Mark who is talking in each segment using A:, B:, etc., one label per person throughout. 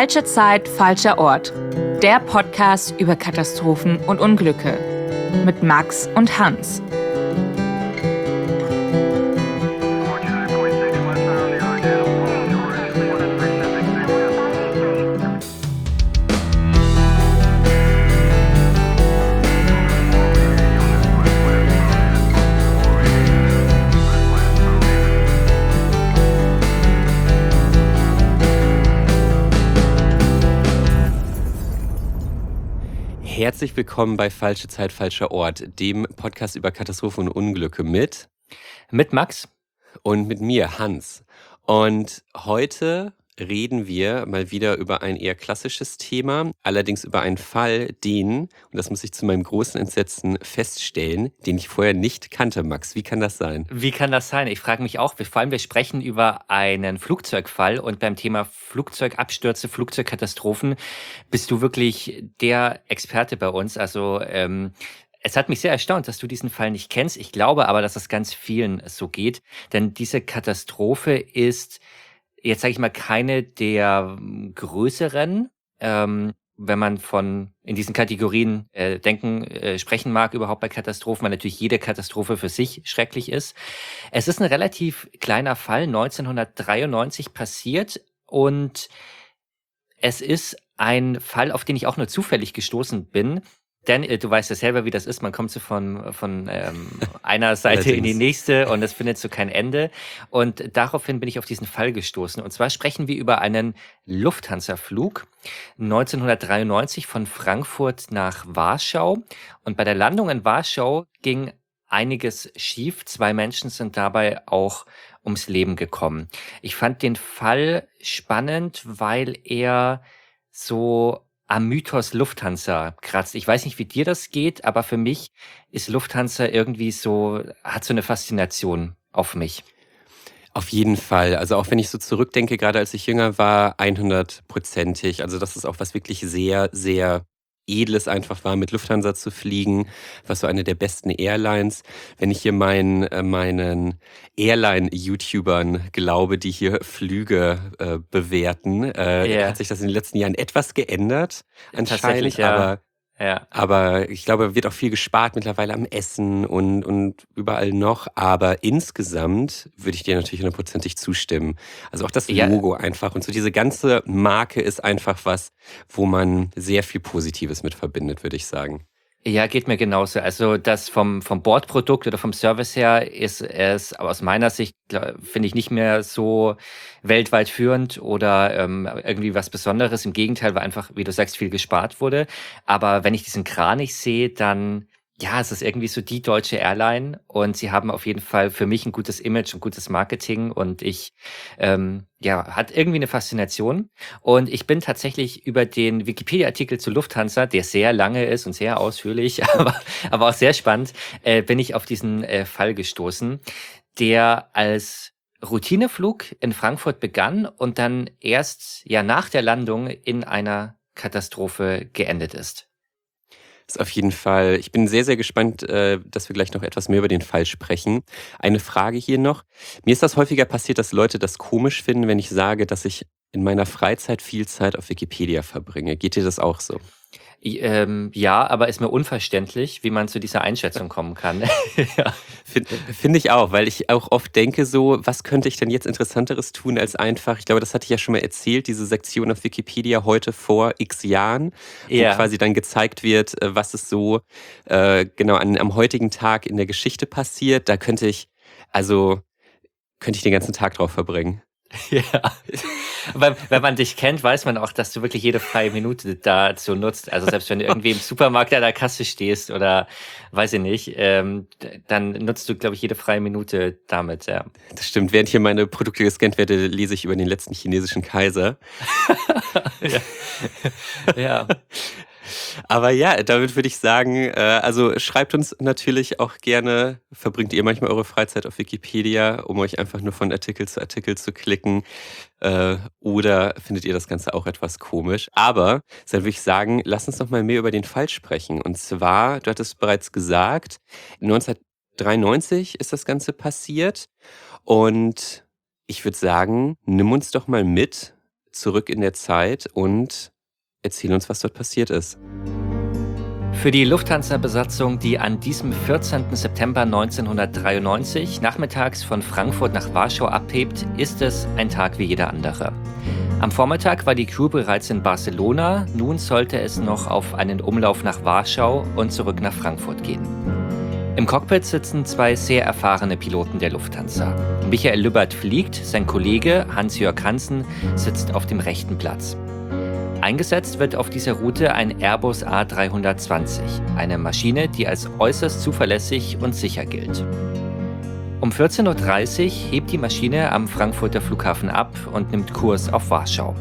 A: Falsche Zeit, falscher Ort. Der Podcast über Katastrophen und Unglücke. Mit Max und Hans.
B: Herzlich willkommen bei Falsche Zeit, falscher Ort, dem Podcast über Katastrophen und Unglücke mit
C: Max
B: und mit mir, Hans. Und heute reden wir mal wieder über ein eher klassisches Thema, allerdings über einen Fall, und das muss ich zu meinem großen Entsetzen feststellen, den ich vorher nicht kannte, Max. Wie kann das sein?
C: Wie kann das sein? Ich frage mich auch. Vor allem, wir sprechen über einen Flugzeugfall und beim Thema Flugzeugabstürze, Flugzeugkatastrophen bist du wirklich der Experte bei uns. Also es hat mich sehr erstaunt, dass du diesen Fall nicht kennst. Ich glaube aber, dass es ganz vielen so geht, denn diese Katastrophe ist, jetzt sage ich mal, keine der größeren, wenn man in diesen Kategorien sprechen mag, überhaupt bei Katastrophen, weil natürlich jede Katastrophe für sich schrecklich ist. Es ist ein relativ kleiner Fall, 1993 passiert, und es ist ein Fall, auf den ich auch nur zufällig gestoßen bin. Denn du weißt ja selber, wie das ist. Man kommt so von einer Seite in die nächste und es findet so kein Ende. Und daraufhin bin ich auf diesen Fall gestoßen. Und zwar sprechen wir über einen Lufthansa-Flug 1993 von Frankfurt nach Warschau. Und bei der Landung in Warschau ging einiges schief. 2 Menschen sind dabei auch ums Leben gekommen. Ich fand den Fall spannend, weil er so am Mythos Lufthansa kratzt. Ich weiß nicht, wie dir das geht, aber für mich ist Lufthansa irgendwie hat so eine Faszination auf mich.
B: Auf jeden Fall. Also auch wenn ich so zurückdenke, gerade als ich jünger war, 100%ig. Also das ist auch was wirklich sehr, sehr Edles einfach war, mit Lufthansa zu fliegen, was so eine der besten Airlines. Wenn ich hier meinen Airline-YouTubern glaube, die hier Flüge bewerten, hat sich das in den letzten Jahren etwas geändert anscheinend,
C: Tatsächlich, ja.
B: aber ich glaube, wird auch viel gespart mittlerweile am Essen und überall noch. Aber insgesamt würde ich dir natürlich 100%ig zustimmen. Also auch das Logo einfach und so diese ganze Marke ist einfach was, wo man sehr viel Positives mit verbindet, würde ich sagen.
C: Ja, geht mir genauso. Also das vom Bordprodukt oder vom Service her ist es, aber aus meiner Sicht, finde ich, nicht mehr so weltweit führend oder irgendwie was Besonderes. Im Gegenteil, weil einfach, wie du sagst, viel gespart wurde. Aber wenn ich diesen Kranich sehe, dann es ist irgendwie so die deutsche Airline, und sie haben auf jeden Fall für mich ein gutes Image und gutes Marketing, und hat irgendwie eine Faszination. Und ich bin tatsächlich über den Wikipedia-Artikel zu Lufthansa, der sehr lange ist und sehr ausführlich, aber auch sehr spannend, bin ich auf diesen Fall gestoßen, der als Routineflug in Frankfurt begann und dann erst nach der Landung in einer Katastrophe geendet ist.
B: Ist auf jeden Fall. Ich bin sehr, sehr gespannt, dass wir gleich noch etwas mehr über den Fall sprechen. Eine Frage hier noch. Mir ist das häufiger passiert, dass Leute das komisch finden, wenn ich sage, dass ich in meiner Freizeit viel Zeit auf Wikipedia verbringe. Geht dir das auch so?
C: Ja, aber ist mir unverständlich, wie man zu dieser Einschätzung kommen kann.
B: Ja. Finde ich auch, weil ich auch oft denke so, was könnte ich denn jetzt Interessanteres tun als einfach, ich glaube, das hatte ich ja schon mal erzählt, diese Sektion auf Wikipedia heute vor x Jahren, wo quasi dann gezeigt wird, was ist so genau am heutigen Tag in der Geschichte passiert. Da könnte ich den ganzen Tag drauf verbringen.
C: Ja, wenn man dich kennt, weiß man auch, dass du wirklich jede freie Minute dazu nutzt. Also selbst wenn du irgendwie im Supermarkt an der Kasse stehst oder weiß ich nicht, dann nutzt du, glaube ich, jede freie Minute damit, ja.
B: Das stimmt. Während hier meine Produkte gescannt werden, lese ich über den letzten chinesischen Kaiser.
C: Ja.
B: Aber ja, damit würde ich sagen, also schreibt uns natürlich auch gerne, verbringt ihr manchmal eure Freizeit auf Wikipedia, um euch einfach nur von Artikel zu klicken, oder findet ihr das Ganze auch etwas komisch? Aber dann würde ich sagen, lass uns noch mal mehr über den Fall sprechen. Und zwar, du hattest bereits gesagt, 1993 ist das Ganze passiert, und ich würde sagen, nimm uns doch mal mit zurück in der Zeit und erzähl uns, was dort passiert ist.
C: Für die Lufthansa-Besatzung, die an diesem 14. September 1993 nachmittags von Frankfurt nach Warschau abhebt, ist es ein Tag wie jeder andere. Am Vormittag war die Crew bereits in Barcelona, nun sollte es noch auf einen Umlauf nach Warschau und zurück nach Frankfurt gehen. Im Cockpit sitzen zwei sehr erfahrene Piloten der Lufthansa. Michael Lübbert fliegt, sein Kollege Hans-Jörg Hansen sitzt auf dem rechten Platz. Eingesetzt wird auf dieser Route ein Airbus A320, eine Maschine, die als äußerst zuverlässig und sicher gilt. Um 14.30 Uhr hebt die Maschine am Frankfurter Flughafen ab und nimmt Kurs auf Warschau.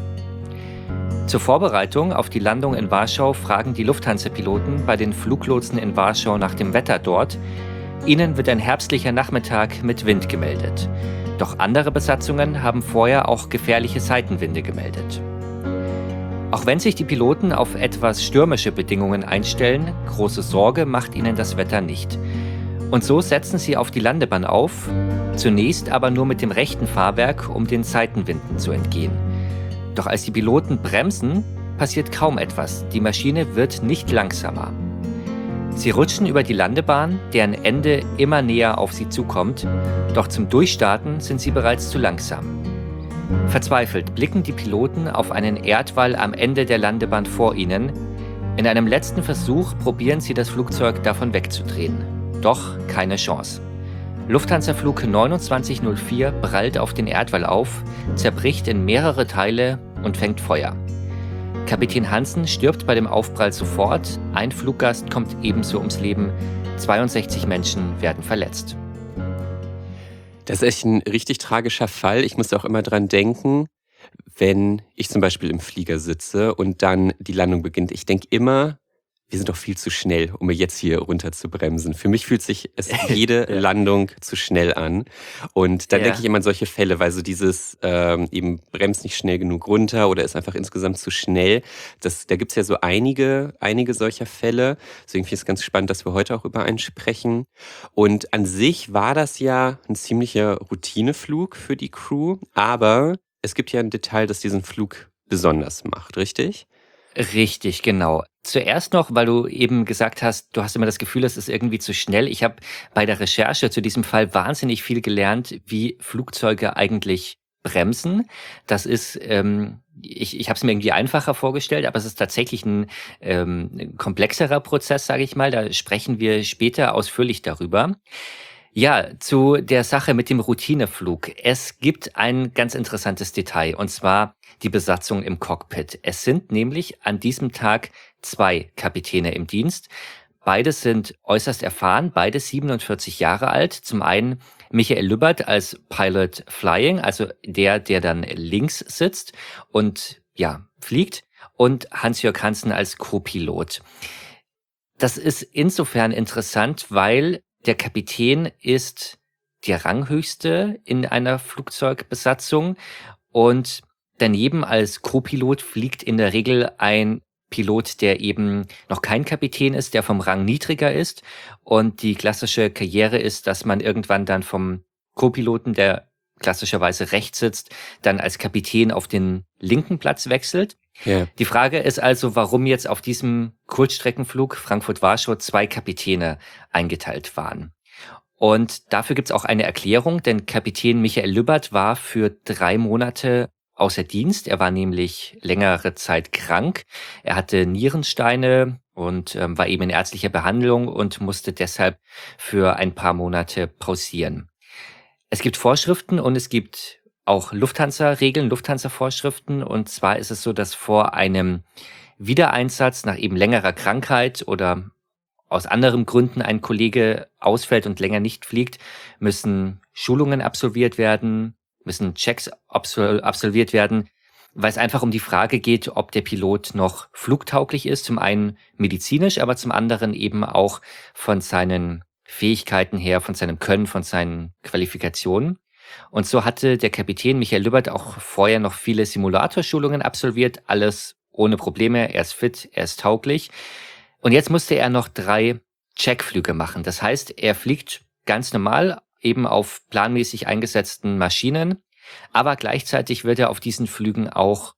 C: Zur Vorbereitung auf die Landung in Warschau fragen die Lufthansa-Piloten bei den Fluglotsen in Warschau nach dem Wetter dort. Ihnen wird ein herbstlicher Nachmittag mit Wind gemeldet. Doch andere Besatzungen haben vorher auch gefährliche Seitenwinde gemeldet. Auch wenn sich die Piloten auf etwas stürmische Bedingungen einstellen, große Sorge macht ihnen das Wetter nicht. Und so setzen sie auf die Landebahn auf, zunächst aber nur mit dem rechten Fahrwerk, um den Seitenwinden zu entgehen. Doch als die Piloten bremsen, passiert kaum etwas. Die Maschine wird nicht langsamer. Sie rutschen über die Landebahn, deren Ende immer näher auf sie zukommt, doch zum Durchstarten sind sie bereits zu langsam. Verzweifelt blicken die Piloten auf einen Erdwall am Ende der Landebahn vor ihnen. In einem letzten Versuch probieren sie, das Flugzeug davon wegzudrehen. Doch keine Chance. Lufthansa-Flug 2904 prallt auf den Erdwall auf, zerbricht in mehrere Teile und fängt Feuer. Kapitän Hansen stirbt bei dem Aufprall sofort, ein Fluggast kommt ebenso ums Leben, 62 Menschen werden verletzt.
B: Das ist echt ein richtig tragischer Fall. Ich muss auch immer dran denken, wenn ich zum Beispiel im Flieger sitze und dann die Landung beginnt. Ich denke immer, wir sind doch viel zu schnell, um jetzt hier runter zu bremsen. Für mich fühlt sich jede Landung zu schnell an. Und dann denke ich immer an solche Fälle, weil so dieses eben bremst nicht schnell genug runter oder ist einfach insgesamt zu schnell. Da gibt es ja so einige solcher Fälle. Deswegen finde ich es ganz spannend, dass wir heute auch über einen sprechen. Und an sich war das ja ein ziemlicher Routineflug für die Crew. Aber es gibt ja ein Detail, das diesen Flug besonders macht, richtig?
C: Richtig, genau. Zuerst noch, weil du eben gesagt hast, du hast immer das Gefühl, es ist irgendwie zu schnell. Ich habe bei der Recherche zu diesem Fall wahnsinnig viel gelernt, wie Flugzeuge eigentlich bremsen. Das ist, ich habe es mir irgendwie einfacher vorgestellt, aber es ist tatsächlich ein komplexerer Prozess, sage ich mal. Da sprechen wir später ausführlich darüber. Ja, zu der Sache mit dem Routineflug. Es gibt ein ganz interessantes Detail, und zwar die Besatzung im Cockpit. Es sind nämlich an diesem Tag zwei Kapitäne im Dienst. Beide sind äußerst erfahren, beide 47 Jahre alt. Zum einen Michael Lübbert als Pilot Flying, also der dann links sitzt und fliegt, und Hans-Jörg Hansen als Co-Pilot. Das ist insofern interessant, weil der Kapitän ist der Ranghöchste in einer Flugzeugbesatzung und daneben als Co-Pilot fliegt in der Regel ein Pilot, der eben noch kein Kapitän ist, der vom Rang niedriger ist. Und die klassische Karriere ist, dass man irgendwann dann vom Co-Piloten, der klassischerweise rechts sitzt, dann als Kapitän auf den linken Platz wechselt.
B: Ja.
C: Die Frage ist also, warum jetzt auf diesem Kurzstreckenflug Frankfurt-Warschau zwei Kapitäne eingeteilt waren. Und dafür gibt's auch eine Erklärung, denn Kapitän Michael Lübbert war für 3 Monate außer Dienst. Er war nämlich längere Zeit krank. Er hatte Nierensteine und war eben in ärztlicher Behandlung und musste deshalb für ein paar Monate pausieren. Es gibt Vorschriften und es gibt auch Lufthansa-Regeln, Lufthansa-Vorschriften. Und zwar ist es so, dass vor einem Wiedereinsatz nach eben längerer Krankheit oder aus anderen Gründen ein Kollege ausfällt und länger nicht fliegt, müssen Schulungen absolviert werden, müssen Checks absolviert werden, weil es einfach um die Frage geht, ob der Pilot noch flugtauglich ist, zum einen medizinisch, aber zum anderen eben auch von seinen Fähigkeiten her, von seinem Können, von seinen Qualifikationen. Und so hatte der Kapitän Michael Lübbert auch vorher noch viele Simulatorschulungen absolviert, alles ohne Probleme, er ist fit, er ist tauglich. Und jetzt musste er noch 3 Checkflüge machen. Das heißt, er fliegt ganz normal, eben auf planmäßig eingesetzten Maschinen, aber gleichzeitig wird er auf diesen Flügen auch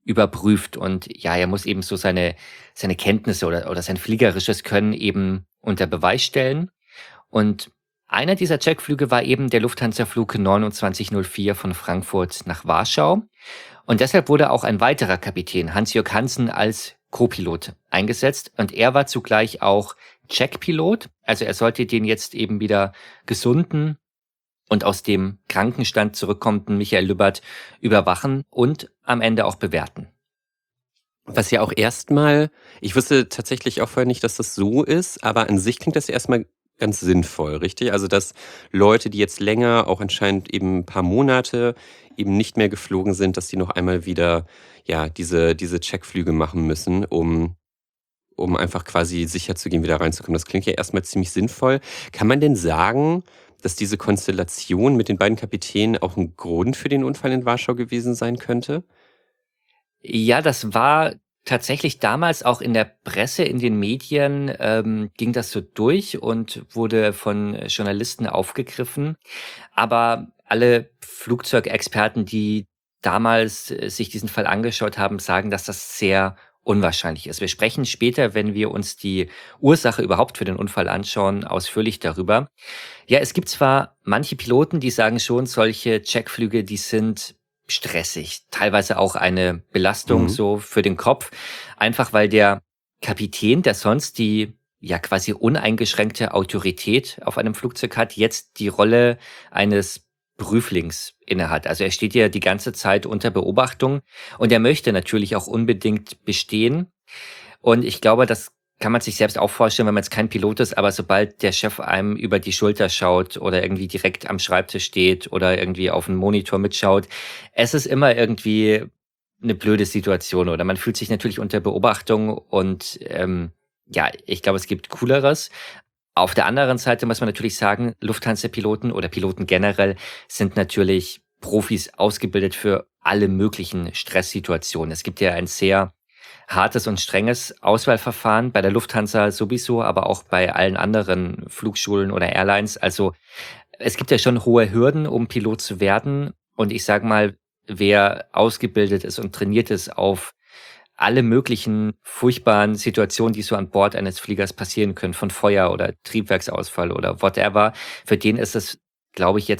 C: überprüft. Und ja, er muss eben so seine Kenntnisse oder sein fliegerisches Können eben unter Beweis stellen. Und einer dieser Checkflüge war eben der Lufthansa-Flug 2904 von Frankfurt nach Warschau. Und deshalb wurde auch ein weiterer Kapitän, Hans-Jörg Hansen, als Co-Pilot eingesetzt. Und er war zugleich auch Checkpilot. Also er sollte den jetzt eben wieder gesunden und aus dem Krankenstand zurückkommenden Michael Lübbert überwachen und am Ende auch bewerten.
B: Was ja auch erstmal, ich wusste tatsächlich auch vorher nicht, dass das so ist, aber an sich klingt das ja erstmal ganz sinnvoll, richtig? Also, dass Leute, die jetzt länger, auch anscheinend eben ein paar Monate eben nicht mehr geflogen sind, dass die noch einmal wieder, ja, diese Checkflüge machen müssen, um einfach quasi sicher zu gehen, wieder reinzukommen. Das klingt ja erstmal ziemlich sinnvoll. Kann man denn sagen, dass diese Konstellation mit den beiden Kapitänen auch ein Grund für den Unfall in Warschau gewesen sein könnte?
C: Ja, das war tatsächlich damals auch in der Presse, in den Medien, ging das so durch und wurde von Journalisten aufgegriffen. Aber alle Flugzeugexperten, die damals sich diesen Fall angeschaut haben, sagen, dass das sehr unwahrscheinlich ist. Wir sprechen später, wenn wir uns die Ursache überhaupt für den Unfall anschauen, ausführlich darüber. Ja, es gibt zwar manche Piloten, die sagen schon, solche Checkflüge, die sind stressig, teilweise auch eine Belastung
B: Mhm.
C: so für den Kopf, einfach weil der Kapitän, der sonst die ja quasi uneingeschränkte Autorität auf einem Flugzeug hat, jetzt die Rolle eines Prüflings innehat. Also er steht ja die ganze Zeit unter Beobachtung und er möchte natürlich auch unbedingt bestehen. Und ich glaube, das kann man sich selbst auch vorstellen, wenn man jetzt kein Pilot ist, aber sobald der Chef einem über die Schulter schaut oder irgendwie direkt am Schreibtisch steht oder irgendwie auf den Monitor mitschaut, es ist immer irgendwie eine blöde Situation oder man fühlt sich natürlich unter Beobachtung und ja, ich glaube, es gibt Cooleres. Auf der anderen Seite muss man natürlich sagen, Lufthansa-Piloten oder Piloten generell sind natürlich Profis ausgebildet für alle möglichen Stresssituationen. Es gibt ja ein sehr hartes und strenges Auswahlverfahren bei der Lufthansa sowieso, aber auch bei allen anderen Flugschulen oder Airlines. Also es gibt ja schon hohe Hürden, um Pilot zu werden. Und ich sage mal, wer ausgebildet ist und trainiert ist auf alle möglichen furchtbaren Situationen, die so an Bord eines Fliegers passieren können, von Feuer oder Triebwerksausfall oder whatever, für den ist es, glaube ich,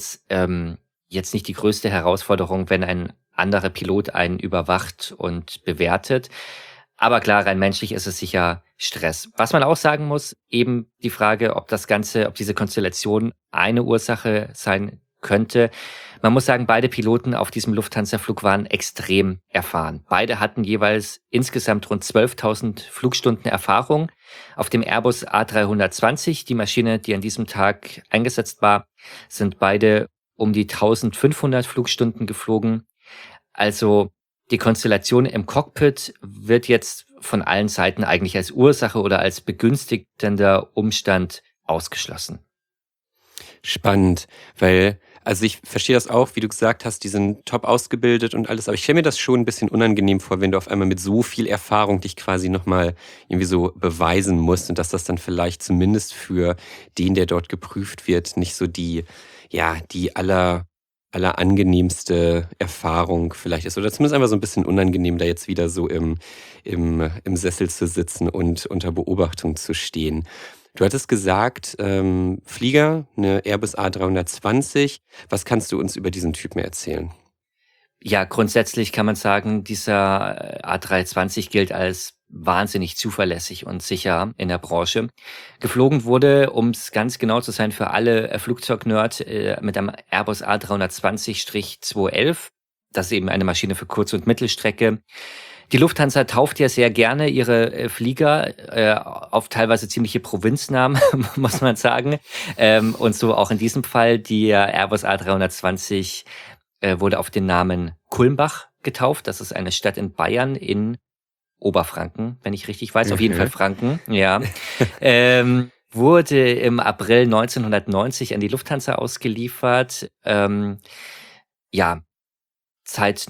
C: jetzt nicht die größte Herausforderung, wenn ein anderer Pilot einen überwacht und bewertet. Aber klar, rein menschlich ist es sicher Stress. Was man auch sagen muss, eben die Frage, ob diese Konstellation eine Ursache sein könnte. Man muss sagen, beide Piloten auf diesem Lufthansa-Flug waren extrem erfahren. Beide hatten jeweils insgesamt rund 12.000 Flugstunden Erfahrung. Auf dem Airbus A320, die Maschine, die an diesem Tag eingesetzt war, sind beide um die 1.500 Flugstunden geflogen. Also die Konstellation im Cockpit wird jetzt von allen Seiten eigentlich als Ursache oder als begünstigender Umstand ausgeschlossen.
B: Spannend, weil, also ich verstehe das auch, wie du gesagt hast, die sind top ausgebildet und alles, aber ich stelle mir das schon ein bisschen unangenehm vor, wenn du auf einmal mit so viel Erfahrung dich quasi nochmal irgendwie so beweisen musst und dass das dann vielleicht zumindest für den, der dort geprüft wird, nicht so die allerangenehmste Erfahrung vielleicht ist. Oder zumindest einfach so ein bisschen unangenehm, da jetzt wieder so im Sessel zu sitzen und unter Beobachtung zu stehen. Du hattest gesagt, Flieger, eine Airbus A320. Was kannst du uns über diesen Typen erzählen?
C: Ja, grundsätzlich kann man sagen, dieser A320 gilt als wahnsinnig zuverlässig und sicher in der Branche. Geflogen wurde, um es ganz genau zu sein, für alle Flugzeugnerd mit einem Airbus A320-211. Das ist eben eine Maschine für Kurz- und Mittelstrecke. Die Lufthansa tauft ja sehr gerne ihre Flieger auf teilweise ziemliche Provinznamen, muss man sagen. Und so auch in diesem Fall, der Airbus A320 wurde auf den Namen Kulmbach getauft. Das ist eine Stadt in Bayern in Oberfranken, wenn ich richtig weiß. Auf jeden Fall
B: Mhm.
C: Franken, ja. Wurde im April 1990 an die Lufthansa ausgeliefert. Ja, seit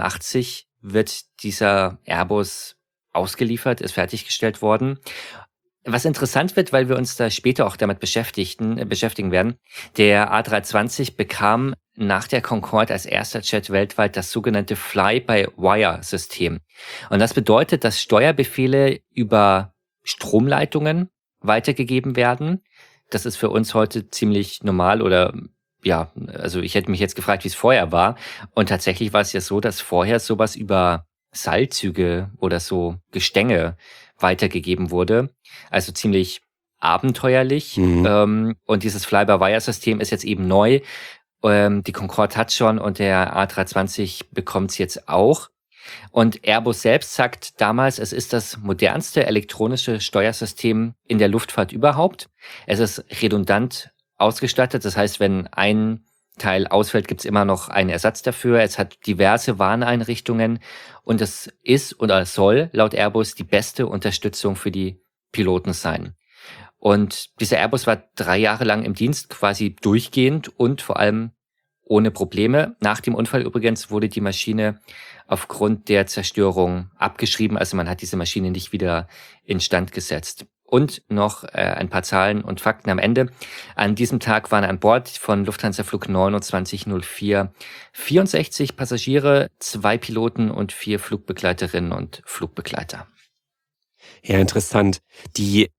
C: 1988 wird dieser Airbus ausgeliefert, ist fertiggestellt worden. Was interessant wird, weil wir uns da später auch damit beschäftigen werden, der A320 bekam nach der Concorde als erster Jet weltweit das sogenannte Fly-by-Wire-System. Und das bedeutet, dass Steuerbefehle über Stromleitungen weitergegeben werden. Das ist für uns heute ziemlich normal oder ja, also ich hätte mich jetzt gefragt, wie es vorher war. Und tatsächlich war es ja so, dass vorher sowas über Seilzüge oder so Gestänge weitergegeben wurde. Also ziemlich abenteuerlich. Und dieses Fly-by-Wire-System ist jetzt eben neu. Die Concorde hat schon und der A320 bekommt es jetzt auch. Und Airbus selbst sagt damals, es ist das modernste elektronische Steuersystem in der Luftfahrt überhaupt. Es ist redundant ausgestattet. Das heißt, wenn ein Teil ausfällt, gibt es immer noch einen Ersatz dafür. Es hat diverse Warneinrichtungen und es ist oder soll laut Airbus die beste Unterstützung für die Piloten sein. Und dieser Airbus war 3 Jahre lang im Dienst, quasi durchgehend und vor allem ohne Probleme. Nach dem Unfall übrigens wurde die Maschine aufgrund der Zerstörung abgeschrieben. Also man hat diese Maschine nicht wieder instand gesetzt. Und noch ein paar Zahlen und Fakten am Ende. An diesem Tag waren an Bord von Lufthansa-Flug 2904 64 Passagiere, 2 Piloten und 4 Flugbegleiterinnen und Flugbegleiter.
B: Ja, interessant. Die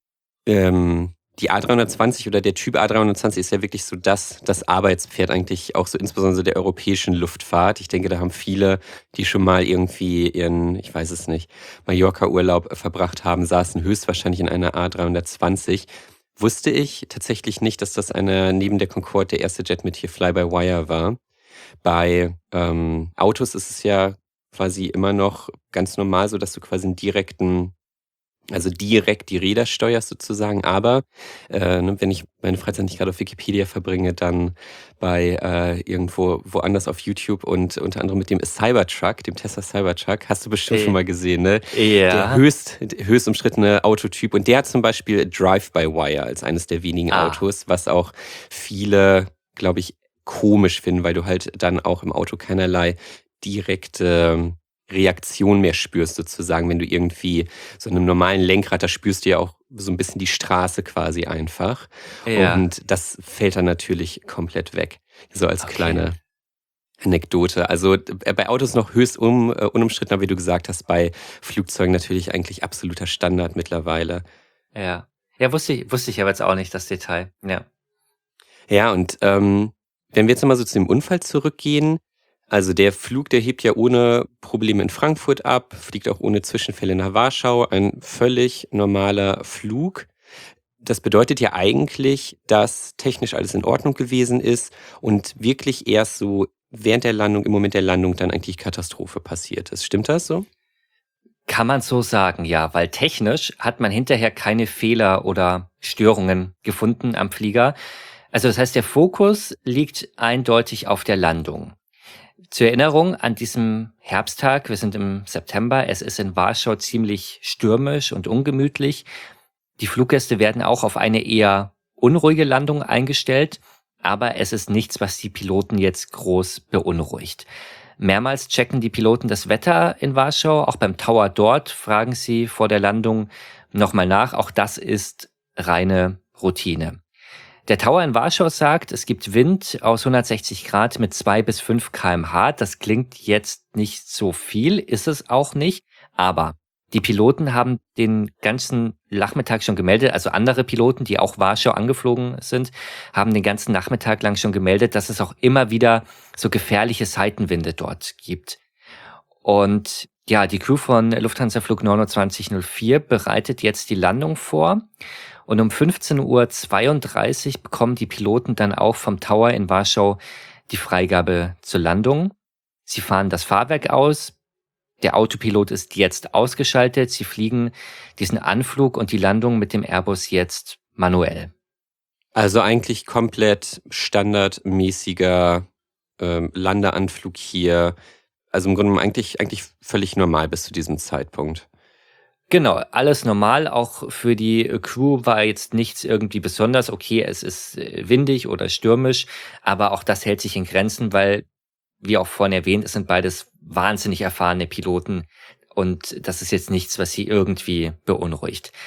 B: A320 oder der Typ A320 ist ja wirklich so das Arbeitspferd eigentlich auch so insbesondere der europäischen Luftfahrt. Ich denke, da haben viele, die schon mal irgendwie ihren, ich weiß es nicht, Mallorca-Urlaub verbracht haben, saßen höchstwahrscheinlich in einer A320. Wusste ich tatsächlich nicht, dass das neben der Concorde der erste Jet mit hier Fly-by-Wire war. Bei Autos ist es ja quasi immer noch ganz normal so, dass du quasi direkt die Räder steuerst sozusagen, aber wenn ich meine Freizeit nicht gerade auf Wikipedia verbringe, dann bei irgendwo woanders auf YouTube und unter anderem mit dem Cybertruck, dem Tesla Cybertruck, hast du bestimmt schon mal gesehen, ne?
C: Ja.
B: Der höchst umstrittene Autotyp und der hat zum Beispiel Drive-by-Wire als eines der wenigen Autos, was auch viele, glaube ich, komisch finden, weil du halt dann auch im Auto keinerlei direkte Reaktion mehr spürst sozusagen, wenn du irgendwie so einem normalen Lenkrad, da spürst du ja auch so ein bisschen die Straße quasi einfach.
C: Ja.
B: Und das fällt dann natürlich komplett weg. So als kleine Anekdote. Also bei Autos noch höchst unumstritten, aber wie du gesagt hast, bei Flugzeugen natürlich eigentlich absoluter Standard mittlerweile.
C: Ja, wusste ich aber jetzt auch nicht, das Detail. Ja.
B: Ja, und wenn wir jetzt nochmal so zu dem Unfall zurückgehen, also der Flug, der hebt ja ohne Probleme in Frankfurt ab, fliegt auch ohne Zwischenfälle nach Warschau, ein völlig normaler Flug. Das bedeutet ja eigentlich, dass technisch alles in Ordnung gewesen ist und wirklich erst so während der Landung, im Moment der Landung dann eigentlich Katastrophe passiert ist. Stimmt das so?
C: Kann man so sagen, ja, weil technisch hat man hinterher keine Fehler oder Störungen gefunden am Flieger. Also das heißt, der Fokus liegt eindeutig auf der Landung. Zur Erinnerung an diesem Herbsttag, wir sind im September, es ist in Warschau ziemlich stürmisch und ungemütlich. Die Fluggäste werden auch auf eine eher unruhige Landung eingestellt, aber es ist nichts, was die Piloten jetzt groß beunruhigt. Mehrmals checken die Piloten das Wetter in Warschau, auch beim Tower dort fragen sie vor der Landung nochmal nach. Auch das ist reine Routine. Der Tower in Warschau sagt, es gibt Wind aus 160 Grad mit 2 bis 5 km/h. Das klingt jetzt nicht so viel, ist es auch nicht. Aber die Piloten haben den ganzen Nachmittag schon gemeldet, also andere Piloten, die auch Warschau angeflogen sind, haben den ganzen Nachmittag lang schon gemeldet, dass es auch immer wieder so gefährliche Seitenwinde dort gibt. Und ja, die Crew von Lufthansa Flug 2904 bereitet jetzt die Landung vor. Und um 15:32 Uhr bekommen die Piloten dann auch vom Tower in Warschau die Freigabe zur Landung. Sie fahren das Fahrwerk aus. Der Autopilot ist jetzt ausgeschaltet. Sie fliegen diesen Anflug und die Landung mit dem Airbus jetzt manuell.
B: Also eigentlich komplett standardmäßiger Landeanflug hier. Also im Grunde eigentlich völlig normal bis zu diesem Zeitpunkt.
C: Genau, alles normal. Auch für die Crew war jetzt nichts irgendwie besonders. Okay, es ist windig oder stürmisch, aber auch das hält sich in Grenzen, weil, wie auch vorhin erwähnt, es sind beides wahnsinnig erfahrene Piloten und das ist jetzt nichts, was sie irgendwie beunruhigt.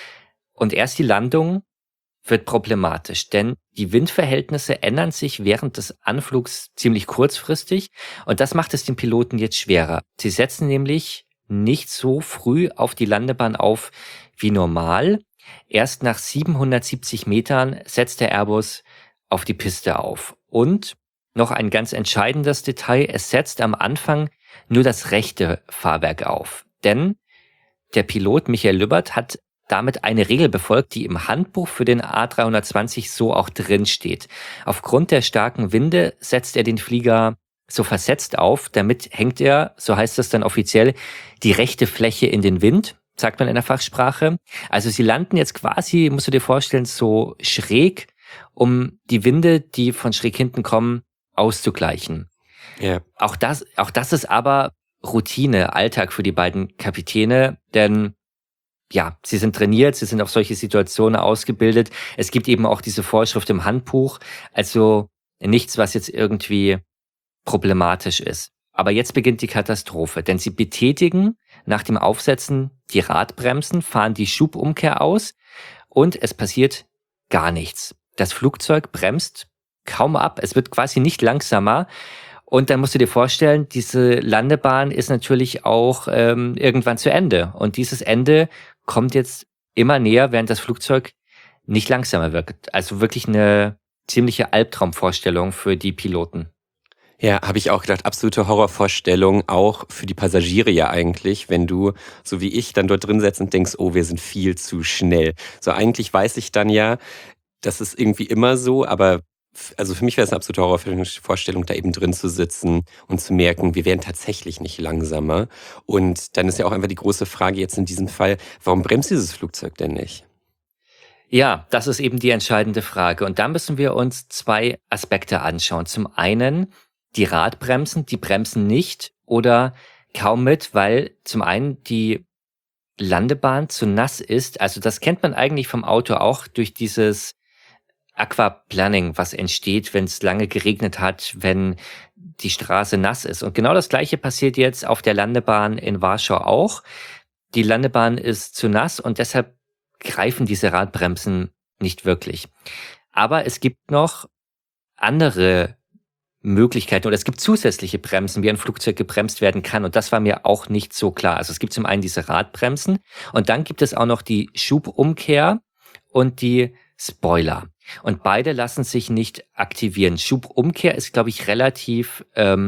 C: Und erst die Landung wird problematisch, denn die Windverhältnisse ändern sich während des Anflugs ziemlich kurzfristig und das macht es den Piloten jetzt schwerer. Sie setzen nämlich nicht so früh auf die Landebahn auf wie normal. Erst nach 770 Metern setzt der Airbus auf die Piste auf. Und noch ein ganz entscheidendes Detail, es setzt am Anfang nur das rechte Fahrwerk auf. Denn der Pilot Michael Lübbert hat damit eine Regel befolgt, die im Handbuch für den A320 so auch drin steht. Aufgrund der starken Winde setzt er den Flieger so versetzt auf, damit hängt er, so heißt es dann offiziell, die rechte Fläche in den Wind, sagt man in der Fachsprache. Also sie landen jetzt quasi, musst du dir vorstellen, so schräg, um die Winde, die von schräg hinten kommen, auszugleichen.
B: Ja.
C: Auch das ist aber Routine, Alltag für die beiden Kapitäne, denn ja, sie sind trainiert, sie sind auf solche Situationen ausgebildet. Es gibt eben auch diese Vorschrift im Handbuch, also nichts, was jetzt irgendwie problematisch ist. Aber jetzt beginnt die Katastrophe, denn sie betätigen nach dem Aufsetzen die Radbremsen, fahren die Schubumkehr aus und es passiert gar nichts. Das Flugzeug bremst kaum ab, es wird quasi nicht langsamer. Und dann musst du dir vorstellen, diese Landebahn ist natürlich auch irgendwann zu Ende. Und dieses Ende kommt jetzt immer näher, während das Flugzeug nicht langsamer wird. Also wirklich eine ziemliche Albtraumvorstellung für die Piloten.
B: Ja, habe ich auch gedacht, absolute Horrorvorstellung, auch für die Passagiere ja eigentlich, wenn du, so wie ich, dann dort drin sitzt und denkst, oh, wir sind viel zu schnell. So eigentlich weiß ich dann ja, das ist irgendwie immer so, aber also für mich wäre es eine absolute Horrorvorstellung, da eben drin zu sitzen und zu merken, wir werden tatsächlich nicht langsamer. Und dann ist ja auch einfach die große Frage jetzt in diesem Fall, warum bremst dieses Flugzeug denn nicht?
C: Ja, das ist eben die entscheidende Frage. Und da müssen wir uns zwei Aspekte anschauen. Zum einen die Radbremsen, die bremsen nicht oder kaum mit, weil zum einen die Landebahn zu nass ist. Also das kennt man eigentlich vom Auto auch durch dieses Aquaplaning, was entsteht, wenn es lange geregnet hat, wenn die Straße nass ist. Und genau das Gleiche passiert jetzt auf der Landebahn in Warschau auch. Die Landebahn ist zu nass und deshalb greifen diese Radbremsen nicht wirklich. Aber es gibt noch andere Möglichkeiten oder es gibt zusätzliche Bremsen, wie ein Flugzeug gebremst werden kann. Und das war mir auch nicht so klar. Also es gibt zum einen diese Radbremsen und dann gibt es auch noch die Schubumkehr und die Spoiler. Und beide lassen sich nicht aktivieren. Schubumkehr ist, glaube ich, relativ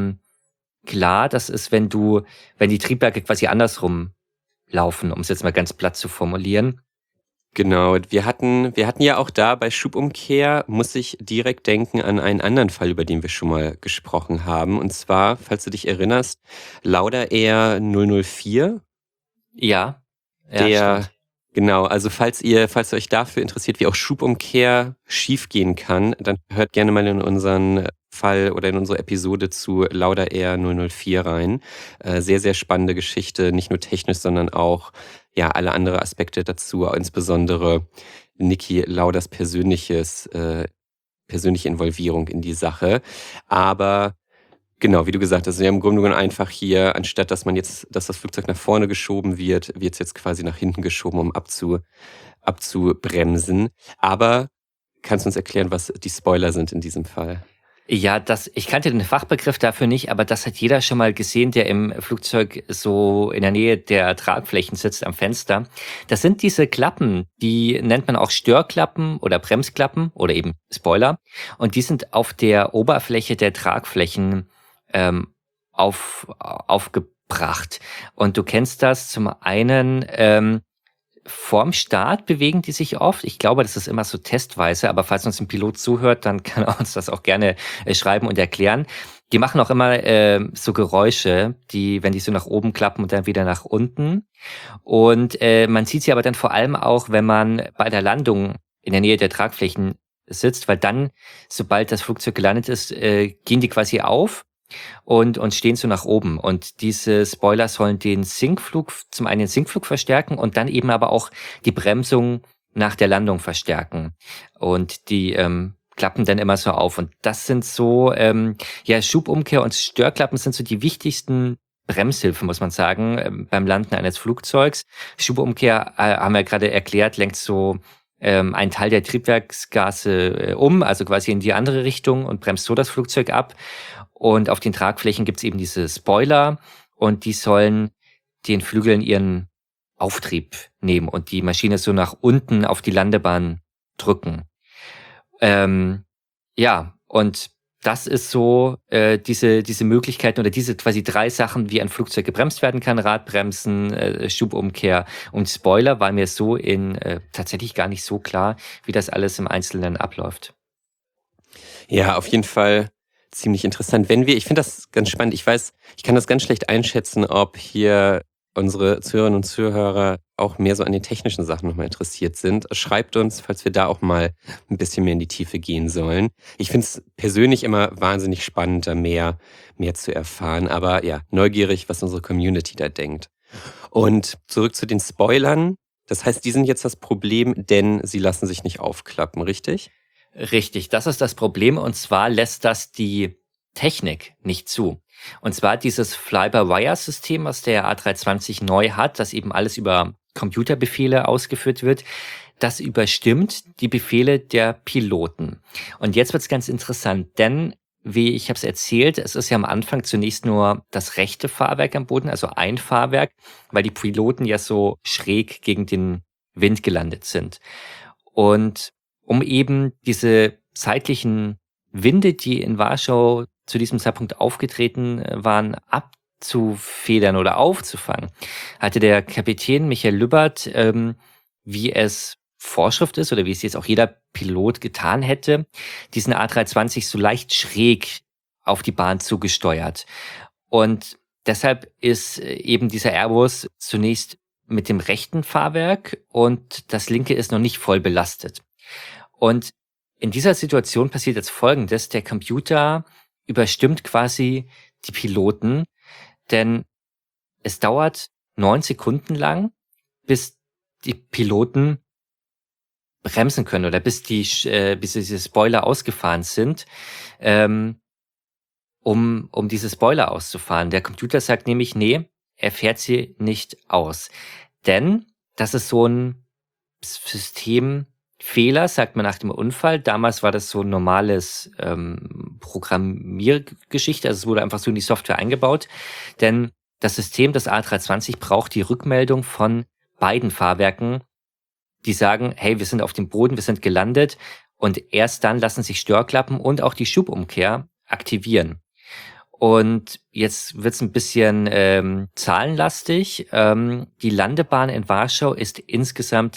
C: klar. Das ist, wenn die Triebwerke quasi andersrum laufen, um es jetzt mal ganz platt zu formulieren.
B: Genau, wir hatten ja auch da bei Schubumkehr, muss ich direkt denken an einen anderen Fall, über den wir schon mal gesprochen haben. Und zwar, falls du dich erinnerst, Lauda Air 004.
C: Ja,
B: der,
C: stimmt.
B: genau, also falls ihr euch dafür interessiert, wie auch Schubumkehr schiefgehen kann, dann hört gerne mal in unseren Fall oder in unsere Episode zu Lauda Air 004 rein. Sehr, sehr spannende Geschichte, nicht nur technisch, sondern auch ja alle andere Aspekte dazu, insbesondere Niki Laudas persönliche Involvierung in die Sache. Aber genau, wie du gesagt hast, wir haben im Grunde genommen einfach hier, anstatt dass das Flugzeug nach vorne geschoben wird, wird es jetzt quasi nach hinten geschoben, um abzubremsen. Aber kannst du uns erklären, was die Spoiler sind in diesem Fall?
C: Ja, ich kannte den Fachbegriff dafür nicht, aber das hat jeder schon mal gesehen, der im Flugzeug so in der Nähe der Tragflächen sitzt am Fenster. Das sind diese Klappen, die nennt man auch Störklappen oder Bremsklappen oder eben Spoiler. Und die sind auf der Oberfläche der Tragflächen aufgebracht. Und du kennst das zum einen vorm Start bewegen die sich oft. Ich glaube, das ist immer so testweise, aber falls uns ein Pilot zuhört, dann kann er uns das auch gerne schreiben und erklären. Die machen auch immer so Geräusche, wenn die so nach oben klappen und dann wieder nach unten. Und man sieht sie aber dann vor allem auch, wenn man bei der Landung in der Nähe der Tragflächen sitzt, weil dann, sobald das Flugzeug gelandet ist, gehen die quasi auf und stehen so nach oben. Und diese Spoiler sollen zum einen den Sinkflug verstärken und dann eben aber auch die Bremsung nach der Landung verstärken. Und die klappen dann immer so auf. Und das sind so, Schubumkehr und Störklappen sind so die wichtigsten Bremshilfe, muss man sagen, beim Landen eines Flugzeugs. Schubumkehr, haben wir gerade erklärt, lenkt so einen Teil der Triebwerksgase also quasi in die andere Richtung und bremst so das Flugzeug ab. Und auf den Tragflächen gibt's eben diese Spoiler und die sollen den Flügeln ihren Auftrieb nehmen und die Maschine so nach unten auf die Landebahn drücken. Ja, und das ist so diese Möglichkeiten oder diese quasi 3 Sachen, wie ein Flugzeug gebremst werden kann: Radbremsen, Schubumkehr und Spoiler. War mir so tatsächlich gar nicht so klar, wie das alles im Einzelnen abläuft.
B: Ja, auf jeden Fall ziemlich interessant. Ich finde das ganz spannend. Ich weiß, ich kann das ganz schlecht einschätzen, ob hier unsere Zuhörerinnen und Zuhörer auch mehr so an den technischen Sachen nochmal interessiert sind. Schreibt uns, falls wir da auch mal ein bisschen mehr in die Tiefe gehen sollen. Ich finde es persönlich immer wahnsinnig spannend, da mehr zu erfahren. Aber ja, neugierig, was unsere Community da denkt. Und zurück zu den Spoilern. Das heißt, die sind jetzt das Problem, denn sie lassen sich nicht aufklappen, richtig?
C: Richtig, das ist das Problem. Und zwar lässt das die Technik nicht zu. Und zwar dieses Fly-by-Wire-System, was der A320 neu hat, das eben alles über Computerbefehle ausgeführt wird, das überstimmt die Befehle der Piloten. Und jetzt wird's ganz interessant, denn wie ich habe es erzählt, es ist ja am Anfang zunächst nur das rechte Fahrwerk am Boden, also ein Fahrwerk, weil die Piloten ja so schräg gegen den Wind gelandet sind. Und um eben diese seitlichen Winde, die in Warschau zu diesem Zeitpunkt aufgetreten waren, abzufedern oder aufzufangen, hatte der Kapitän Michael Lübbert, wie es Vorschrift ist oder wie es jetzt auch jeder Pilot getan hätte, diesen A320 so leicht schräg auf die Bahn zugesteuert. Und deshalb ist eben dieser Airbus zunächst mit dem rechten Fahrwerk und das linke ist noch nicht voll belastet. Und in dieser Situation passiert jetzt Folgendes: Der Computer überstimmt quasi die Piloten, denn es dauert 9 Sekunden lang, bis die Piloten bremsen können oder bis diese Spoiler ausgefahren sind, um diese Spoiler auszufahren. Der Computer sagt nämlich, nee, er fährt sie nicht aus. Denn das ist so ein Systemfehler, sagt man nach dem Unfall. Damals war das so ein normales Programmiergeschichte, also es wurde einfach so in die Software eingebaut. Denn das System des A320 braucht die Rückmeldung von beiden Fahrwerken, die sagen, hey, wir sind auf dem Boden, wir sind gelandet, und erst dann lassen sich Störklappen und auch die Schubumkehr aktivieren. Und jetzt wird's ein bisschen zahlenlastig. Die Landebahn in Warschau ist insgesamt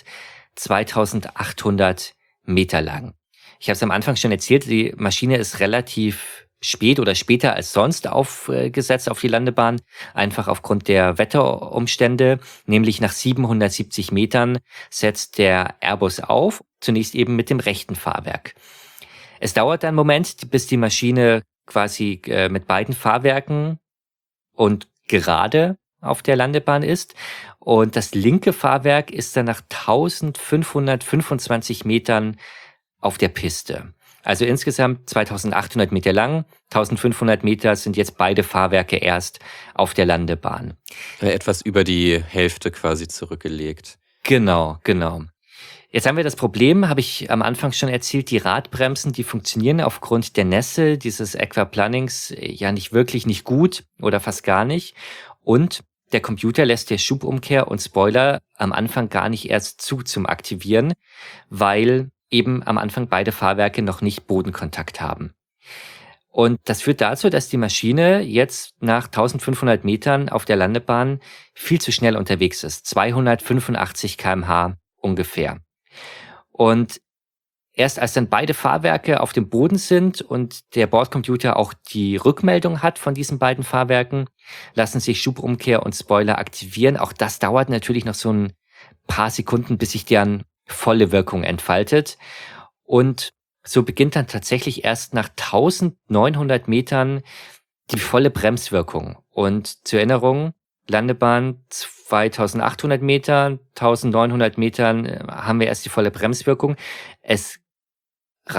C: 2800 Meter lang. Ich habe es am Anfang schon erzählt, die Maschine ist relativ spät oder später als sonst aufgesetzt auf die Landebahn, einfach aufgrund der Wetterumstände, nämlich nach 770 Metern setzt der Airbus auf, zunächst eben mit dem rechten Fahrwerk. Es dauert einen Moment, bis die Maschine quasi mit beiden Fahrwerken und gerade auf der Landebahn ist, und das linke Fahrwerk ist dann nach 1525 Metern auf der Piste. Also insgesamt 2800 Meter lang, 1500 Meter sind jetzt beide Fahrwerke erst auf der Landebahn.
B: Etwas über die Hälfte quasi zurückgelegt.
C: Genau. Jetzt haben wir das Problem, habe ich am Anfang schon erzählt, die Radbremsen, die funktionieren aufgrund der Nässe dieses Aquaplanings ja nicht gut oder fast gar nicht. Und der Computer lässt der Schubumkehr und Spoiler am Anfang gar nicht erst zum Aktivieren, weil eben am Anfang beide Fahrwerke noch nicht Bodenkontakt haben. Und das führt dazu, dass die Maschine jetzt nach 1500 Metern auf der Landebahn viel zu schnell unterwegs ist. 285 km/h ungefähr. Und erst als dann beide Fahrwerke auf dem Boden sind und der Bordcomputer auch die Rückmeldung hat von diesen beiden Fahrwerken, lassen sich Schubumkehr und Spoiler aktivieren. Auch das dauert natürlich noch so ein paar Sekunden, bis sich deren volle Wirkung entfaltet. Und so beginnt dann tatsächlich erst nach 1900 Metern die volle Bremswirkung. Und zur Erinnerung, Landebahn 2800 Meter, 1900 Metern haben wir erst die volle Bremswirkung. Es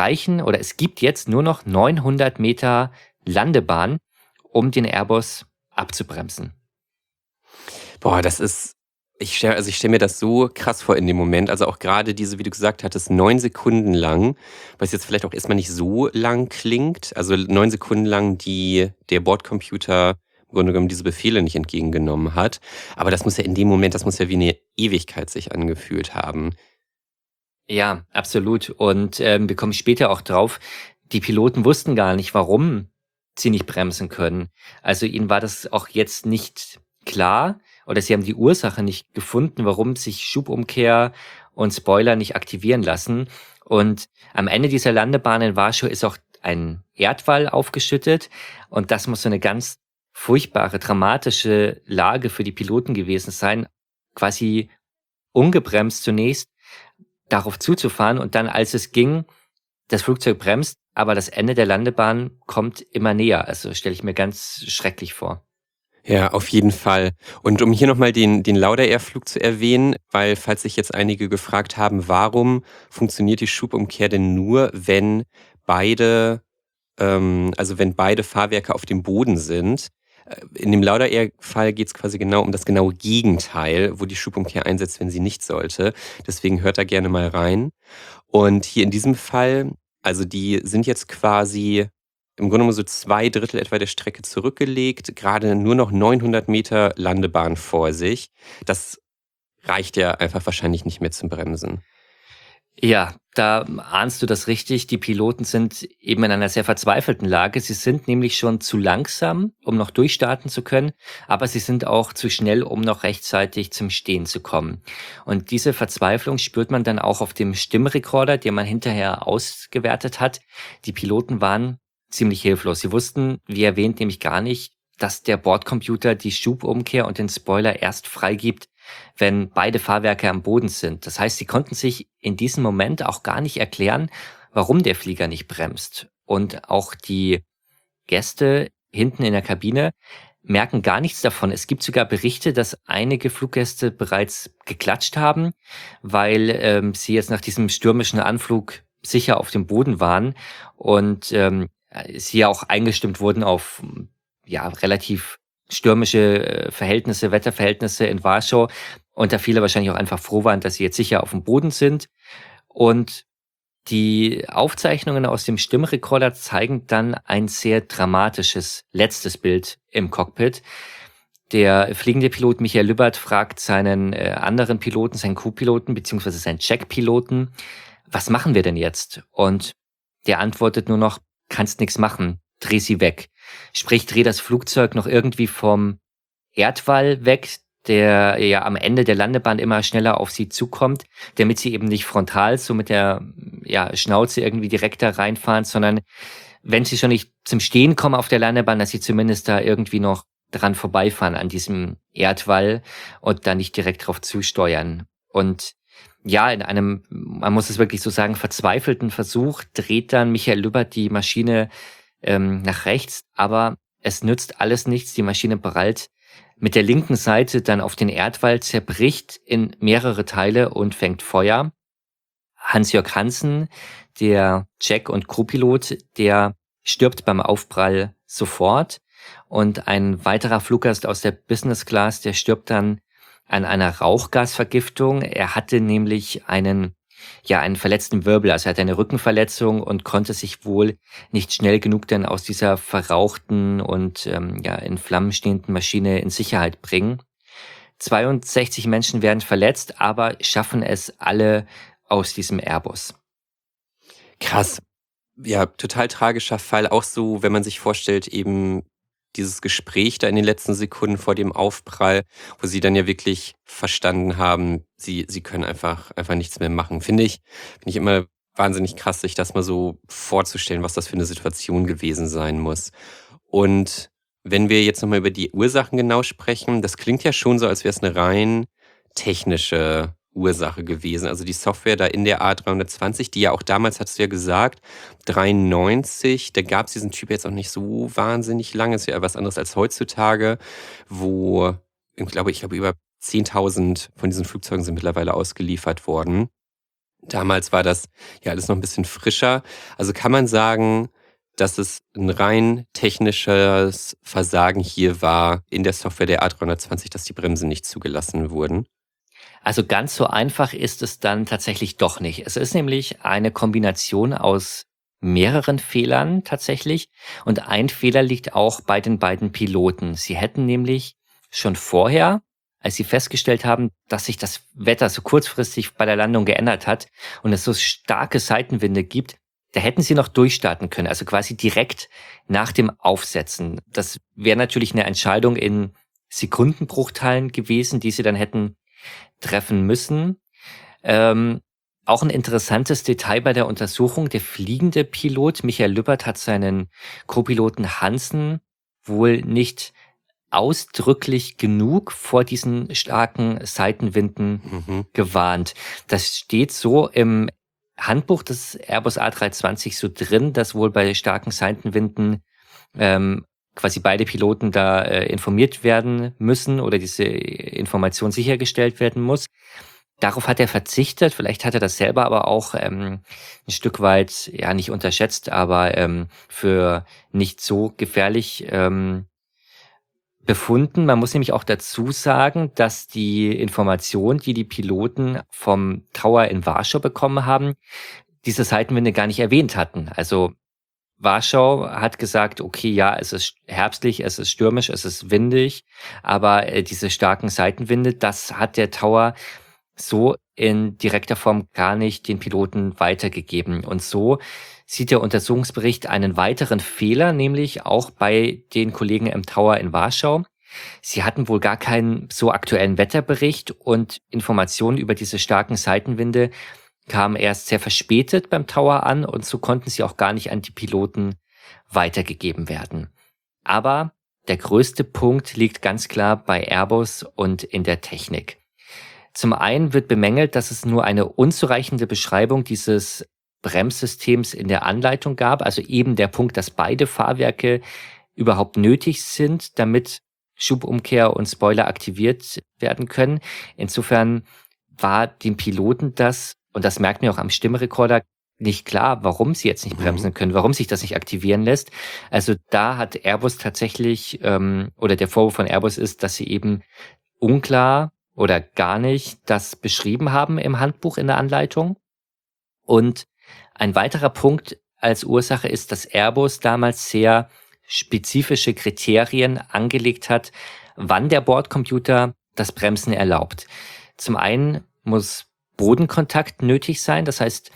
C: gibt jetzt nur noch 900 Meter Landebahn, um den Airbus abzubremsen?
B: Boah, ich stelle mir das so krass vor in dem Moment. Also auch gerade diese, wie du gesagt hattest, 9 Sekunden lang, was jetzt vielleicht auch erstmal nicht so lang klingt. Also 9 Sekunden lang, die der Bordcomputer im Grunde genommen diese Befehle nicht entgegengenommen hat. Aber das muss ja in dem Moment, das muss ja wie eine Ewigkeit sich angefühlt haben.
C: Ja, absolut. Und wir kommen später auch drauf, die Piloten wussten gar nicht, warum sie nicht bremsen können. Also ihnen war das auch jetzt nicht klar oder sie haben die Ursache nicht gefunden, warum sich Schubumkehr und Spoiler nicht aktivieren lassen. Und am Ende dieser Landebahn in Warschau ist auch ein Erdwall aufgeschüttet und das muss so eine ganz furchtbare, dramatische Lage für die Piloten gewesen sein, quasi ungebremst zunächst darauf zuzufahren und dann, als es ging, das Flugzeug bremst, aber das Ende der Landebahn kommt immer näher. Also stelle ich mir ganz schrecklich vor.
B: Ja, auf jeden Fall. Und um hier nochmal den Laudair-Flug zu erwähnen, weil falls sich jetzt einige gefragt haben, warum funktioniert die Schubumkehr denn nur, wenn wenn beide Fahrwerke auf dem Boden sind? In dem Laudair-Fall geht es quasi genau um das genaue Gegenteil, wo die Schubumkehr einsetzt, wenn sie nicht sollte. Deswegen hört da gerne mal rein. Und hier in diesem Fall, also die sind jetzt quasi im Grunde genommen so 2/3 etwa der Strecke zurückgelegt, gerade nur noch 900 Meter Landebahn vor sich. Das reicht ja einfach wahrscheinlich nicht mehr zum Bremsen.
C: Ja, da ahnst du das richtig. Die Piloten sind eben in einer sehr verzweifelten Lage. Sie sind nämlich schon zu langsam, um noch durchstarten zu können, aber sie sind auch zu schnell, um noch rechtzeitig zum Stehen zu kommen. Und diese Verzweiflung spürt man dann auch auf dem Stimmrekorder, den man hinterher ausgewertet hat. Die Piloten waren ziemlich hilflos. Sie wussten, wie erwähnt, nämlich gar nicht, dass der Bordcomputer die Schubumkehr und den Spoiler erst freigibt, wenn beide Fahrwerke am Boden sind. Das heißt, sie konnten sich in diesem Moment auch gar nicht erklären, warum der Flieger nicht bremst. Und auch die Gäste hinten in der Kabine merken gar nichts davon. Es gibt sogar Berichte, dass einige Fluggäste bereits geklatscht haben, weil sie jetzt nach diesem stürmischen Anflug sicher auf dem Boden waren und sie ja auch eingestimmt wurden auf relativ stürmische Wetterverhältnisse in Warschau und da viele wahrscheinlich auch einfach froh waren, dass sie jetzt sicher auf dem Boden sind. Und die Aufzeichnungen aus dem Stimmrekorder zeigen dann ein sehr dramatisches letztes Bild im Cockpit. Der fliegende Pilot Michael Lübbert fragt seinen anderen Piloten, seinen Co-Piloten beziehungsweise seinen Checkpiloten, was machen wir denn jetzt? Und der antwortet nur noch, kannst nichts machen, dreh sie weg. Sprich, dreh das Flugzeug noch irgendwie vom Erdwall weg, der ja am Ende der Landebahn immer schneller auf sie zukommt, damit sie eben nicht frontal so mit der Schnauze irgendwie direkt da reinfahren, sondern wenn sie schon nicht zum Stehen kommen auf der Landebahn, dass sie zumindest da irgendwie noch dran vorbeifahren an diesem Erdwall und da nicht direkt drauf zusteuern. Und ja, in einem, man muss es wirklich so sagen, verzweifelten Versuch dreht dann Michael Lübbert die Maschine nach rechts, aber es nützt alles nichts. Die Maschine prallt mit der linken Seite dann auf den Erdwall, zerbricht in mehrere Teile und fängt Feuer. Hans-Jörg Hansen, der Check- und Co-Pilot, der stirbt beim Aufprall sofort. Und ein weiterer Fluggast aus der Business Class, der stirbt dann an einer Rauchgasvergiftung. Er hatte nämlich einen verletzten Wirbel, also er hatte eine Rückenverletzung und konnte sich wohl nicht schnell genug dann aus dieser verrauchten und in Flammen stehenden Maschine in Sicherheit bringen. 62 Menschen werden verletzt, aber schaffen es alle aus diesem Airbus.
B: Krass. Ja, total tragischer Fall. Auch so, wenn man sich vorstellt, eben dieses Gespräch da in den letzten Sekunden vor dem Aufprall, wo sie dann ja wirklich verstanden haben, sie können einfach nichts mehr machen. Finde ich immer wahnsinnig krass, sich das mal so vorzustellen, was das für eine Situation gewesen sein muss. Und wenn wir jetzt nochmal über die Ursachen genau sprechen, das klingt ja schon so, als wäre es eine rein technische Ursache gewesen. Also die Software da in der A320, die ja auch damals, hast du ja gesagt, 93, da gab es diesen Typ jetzt auch nicht so wahnsinnig lange. Ist ja was anderes als heutzutage, wo ich glaube, über 10.000 von diesen Flugzeugen sind mittlerweile ausgeliefert worden. Damals war das ja alles noch ein bisschen frischer. Also kann man sagen, dass es ein rein technisches Versagen hier war in der Software der A320, dass die Bremsen nicht zugelassen wurden?
C: Also ganz so einfach ist es dann tatsächlich doch nicht. Es ist nämlich eine Kombination aus mehreren Fehlern tatsächlich. Und ein Fehler liegt auch bei den beiden Piloten. Sie hätten nämlich schon vorher, als sie festgestellt haben, dass sich das Wetter so kurzfristig bei der Landung geändert hat und es so starke Seitenwinde gibt, da hätten sie noch durchstarten können, also quasi direkt nach dem Aufsetzen. Das wäre natürlich eine Entscheidung in Sekundenbruchteilen gewesen, die sie dann hätten treffen müssen. Auch ein interessantes Detail bei der Untersuchung: Der fliegende Pilot Michael Lübbert hat seinen Co-Piloten Hansen wohl nicht ausdrücklich genug vor diesen starken Seitenwinden gewarnt. Das steht so im Handbuch des Airbus A320 so drin, dass wohl bei starken Seitenwinden quasi beide Piloten da informiert werden müssen oder diese Information sichergestellt werden muss. Darauf hat er verzichtet. Vielleicht hat er das selber aber auch ein Stück weit, ja, nicht unterschätzt, aber für nicht so gefährlich befunden. Man muss nämlich auch dazu sagen, dass die Information, die die Piloten vom Tower in Warschau bekommen haben, diese Seitenwinde gar nicht erwähnt hatten. Also Warschau hat gesagt, okay, ja, es ist herbstlich, es ist stürmisch, es ist windig, aber diese starken Seitenwinde, das hat der Tower so in direkter Form gar nicht den Piloten weitergegeben. Und so sieht der Untersuchungsbericht einen weiteren Fehler, nämlich auch bei den Kollegen im Tower in Warschau. Sie hatten wohl gar keinen so aktuellen Wetterbericht und Informationen über diese starken Seitenwinde kamen erst sehr verspätet beim Tower an und so konnten sie auch gar nicht an die Piloten weitergegeben werden. Aber der größte Punkt liegt ganz klar bei Airbus und in der Technik. Zum einen wird bemängelt, dass es nur eine unzureichende Beschreibung dieses Bremssystems in der Anleitung gab, also eben der Punkt, dass beide Fahrwerke überhaupt nötig sind, damit Schubumkehr und Spoiler aktiviert werden können. Insofern war dem Piloten das, und das merkt man auch am Stimmrekorder, nicht klar, warum sie jetzt nicht bremsen können, warum sich das nicht aktivieren lässt. Also da hat Airbus tatsächlich, oder der Vorwurf von Airbus ist, dass sie eben unklar oder gar nicht das beschrieben haben im Handbuch in der Anleitung. Und ein weiterer Punkt als Ursache ist, dass Airbus damals sehr spezifische Kriterien angelegt hat, wann der Bordcomputer das Bremsen erlaubt. Zum einen muss Bodenkontakt nötig sein, das heißt,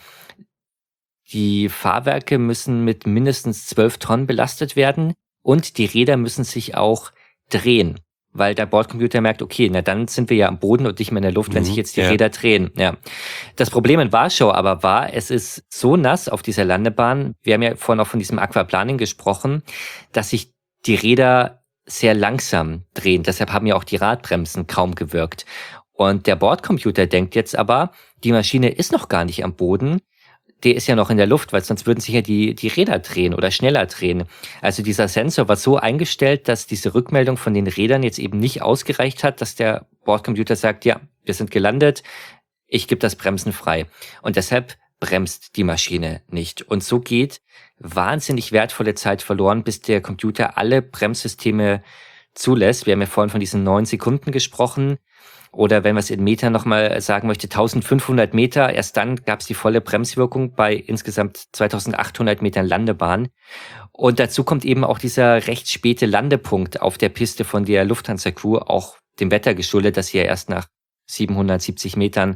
C: die Fahrwerke müssen mit mindestens 12 Tonnen belastet werden und die Räder müssen sich auch drehen, weil der Bordcomputer merkt, okay, na dann sind wir ja am Boden und nicht mehr in der Luft, wenn sich jetzt die Räder drehen. Ja. Das Problem in Warschau aber war, es ist so nass auf dieser Landebahn, wir haben ja vorhin auch von diesem Aquaplaning gesprochen, dass sich die Räder sehr langsam drehen. Deshalb haben ja auch die Radbremsen kaum gewirkt. Und der Bordcomputer denkt jetzt aber, die Maschine ist noch gar nicht am Boden, der ist ja noch in der Luft, weil sonst würden sich ja die Räder drehen oder schneller drehen. Also dieser Sensor war so eingestellt, dass diese Rückmeldung von den Rädern jetzt eben nicht ausgereicht hat, dass der Bordcomputer sagt, ja, wir sind gelandet, ich gebe das Bremsen frei. Und deshalb bremst die Maschine nicht. Und so geht wahnsinnig wertvolle Zeit verloren, bis der Computer alle Bremssysteme zulässt. Wir haben ja vorhin von diesen 9 Sekunden gesprochen. Oder wenn man es in Metern nochmal sagen möchte, 1500 Meter. Erst dann gab es die volle Bremswirkung bei insgesamt 2800 Metern Landebahn. Und dazu kommt eben auch dieser recht späte Landepunkt auf der Piste von der Lufthansa-Crew, auch dem Wetter geschuldet, dass sie ja erst nach 770 Metern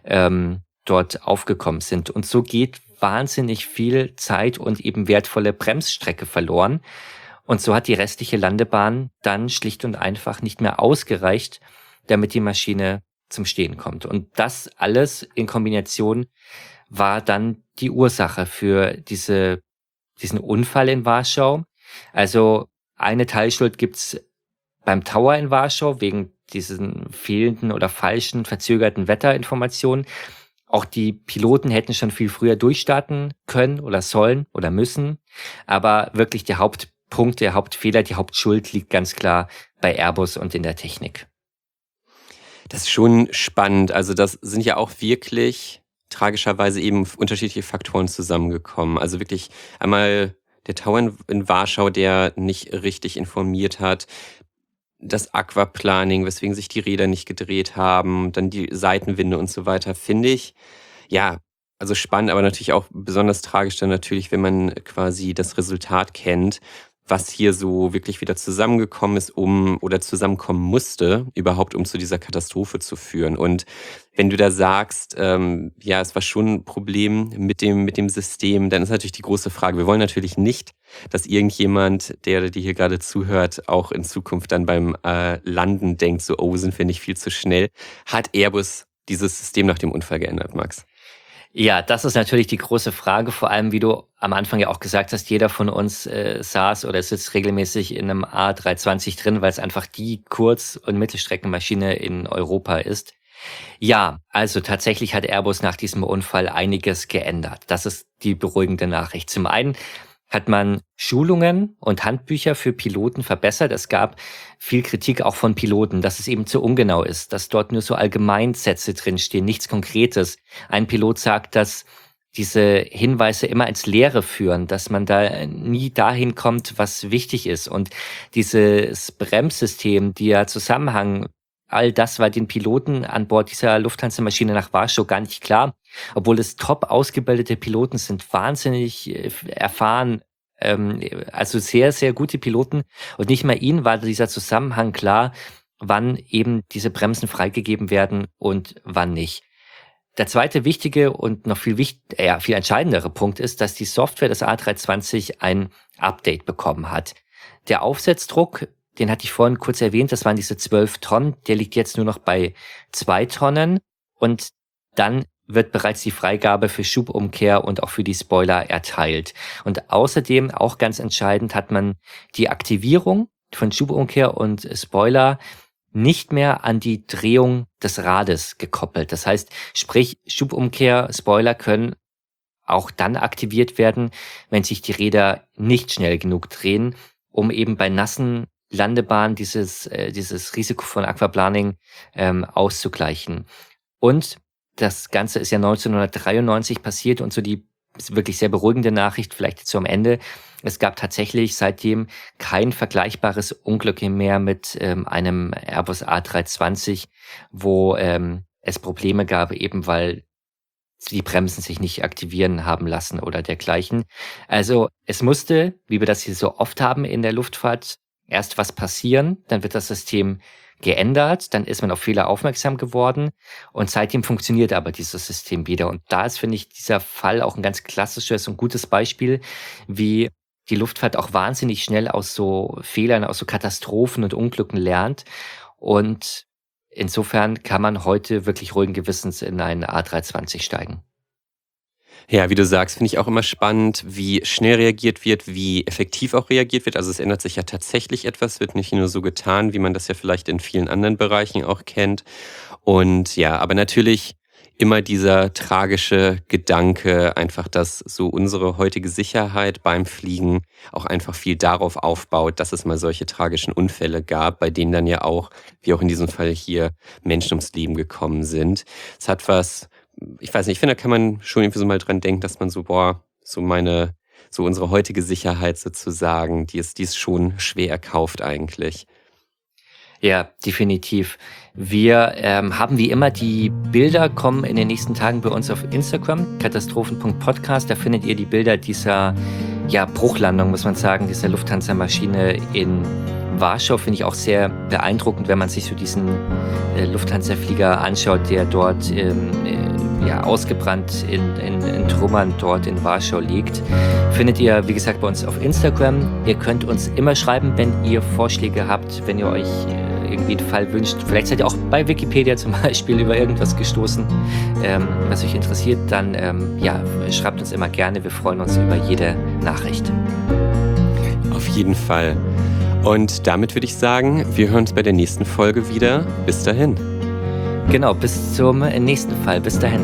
C: dort aufgekommen sind. Und so geht wahnsinnig viel Zeit und eben wertvolle Bremsstrecke verloren. Und so hat die restliche Landebahn dann schlicht und einfach nicht mehr ausgereicht, damit die Maschine zum Stehen kommt. Und das alles in Kombination war dann die Ursache für diesen Unfall in Warschau. Also eine Teilschuld gibt's beim Tower in Warschau wegen diesen fehlenden oder falschen, verzögerten Wetterinformationen. Auch die Piloten hätten schon viel früher durchstarten können oder sollen oder müssen. Aber wirklich der Hauptpunkt, der Hauptfehler, die Hauptschuld liegt ganz klar bei Airbus und in der Technik.
B: Das ist schon spannend. Also das sind ja auch wirklich tragischerweise eben unterschiedliche Faktoren zusammengekommen. Also wirklich einmal Tower in Warschau, der nicht richtig informiert hat, das Aquaplaning, weswegen sich die Räder nicht gedreht haben, dann die Seitenwinde und so weiter, finde ich, ja, also spannend, aber natürlich auch besonders tragisch dann natürlich, wenn man quasi das Resultat kennt, was hier so wirklich wieder zusammengekommen ist, oder zusammenkommen musste, überhaupt um zu dieser Katastrophe zu führen. Und wenn du da sagst, ja, es war schon ein Problem mit dem System, dann ist natürlich die große Frage, wir wollen natürlich nicht, dass irgendjemand, der dir hier gerade zuhört, auch in Zukunft dann beim Landen denkt, so, oh, sind wir nicht viel zu schnell. Hat Airbus dieses System nach dem Unfall geändert, Max?
C: Ja, das ist natürlich die große Frage, vor allem wie du am Anfang ja auch gesagt hast, jeder von uns saß oder sitzt regelmäßig in einem A320 drin, weil es einfach die Kurz- und Mittelstreckenmaschine in Europa ist. Ja, also tatsächlich hat Airbus nach diesem Unfall einiges geändert. Das ist die beruhigende Nachricht. Zum einen hat man Schulungen und Handbücher für Piloten verbessert. Es gab viel Kritik auch von Piloten, dass es eben zu ungenau ist, dass dort nur so Allgemeinsätze drinstehen, nichts Konkretes. Ein Pilot sagt, dass diese Hinweise immer ins Leere führen, dass man da nie dahin kommt, was wichtig ist. Und dieses Bremssystem, der Zusammenhang, all das war den Piloten an Bord dieser Lufthansa-Maschine nach Warschau gar nicht klar, obwohl es top ausgebildete Piloten sind, wahnsinnig erfahren, also sehr, sehr gute Piloten. Und nicht mal ihnen war dieser Zusammenhang klar, wann eben diese Bremsen freigegeben werden und wann nicht. Der zweite wichtige und noch viel entscheidendere Punkt ist, dass die Software des A320 ein Update bekommen hat. Der Aufsetzdruck, den hatte ich vorhin kurz erwähnt, das waren diese 12 Tonnen, der liegt jetzt nur noch bei 2 Tonnen und dann wird bereits die Freigabe für Schubumkehr und auch für die Spoiler erteilt. Und außerdem, auch ganz entscheidend, hat man die Aktivierung von Schubumkehr und Spoiler nicht mehr an die Drehung des Rades gekoppelt. Das heißt, sprich, Schubumkehr, Spoiler können auch dann aktiviert werden, wenn sich die Räder nicht schnell genug drehen, um eben bei nassen Landebahnen dieses Risiko von Aquaplaning auszugleichen. Und das Ganze ist ja 1993 passiert und so die wirklich sehr beruhigende Nachricht, vielleicht jetzt so am Ende. Es gab tatsächlich seitdem kein vergleichbares Unglück mehr mit einem Airbus A320, wo es Probleme gab, eben weil die Bremsen sich nicht aktivieren haben lassen oder dergleichen. Also es musste, wie wir das hier so oft haben in der Luftfahrt, erst was passieren, dann wird das System geändert, dann ist man auf Fehler aufmerksam geworden und seitdem funktioniert aber dieses System wieder. Und da ist, finde ich, dieser Fall auch ein ganz klassisches und gutes Beispiel, wie die Luftfahrt auch wahnsinnig schnell aus so Fehlern, aus so Katastrophen und Unglücken lernt. Und insofern kann man heute wirklich ruhigen Gewissens in einen A320 steigen.
B: Ja, wie du sagst, finde ich auch immer spannend, wie schnell reagiert wird, wie effektiv auch reagiert wird. Also es ändert sich ja tatsächlich etwas, wird nicht nur so getan, wie man das ja vielleicht in vielen anderen Bereichen auch kennt. Und ja, aber natürlich immer dieser tragische Gedanke, einfach, dass so unsere heutige Sicherheit beim Fliegen auch einfach viel darauf aufbaut, dass es mal solche tragischen Unfälle gab, bei denen dann ja auch, wie auch in diesem Fall hier, Menschen ums Leben gekommen sind. Es hat was, ich weiß nicht, ich finde, da kann man schon irgendwie so mal dran denken, dass man so, so unsere heutige Sicherheit sozusagen, die ist schon schwer erkauft eigentlich.
C: Ja, definitiv. Wir haben wie immer die Bilder, kommen in den nächsten Tagen bei uns auf Instagram, katastrophen.podcast. Da findet ihr die Bilder dieser Bruchlandung, muss man sagen, dieser Lufthansa-Maschine in Warschau. Finde ich auch sehr beeindruckend, wenn man sich so diesen Lufthansa-Flieger anschaut, der dort ausgebrannt in Trümmern dort in Warschau liegt. Findet ihr, wie gesagt, bei uns auf Instagram. Ihr könnt uns immer schreiben, wenn ihr Vorschläge habt, wenn ihr euch irgendwie einen Fall wünscht. Vielleicht seid ihr auch bei Wikipedia zum Beispiel über irgendwas gestoßen, was euch interessiert. Dann schreibt uns immer gerne. Wir freuen uns über jede Nachricht.
B: Auf jeden Fall. Und damit würde ich sagen, wir hören uns bei der nächsten Folge wieder. Bis dahin.
C: Genau, bis zum nächsten Fall. Bis dahin.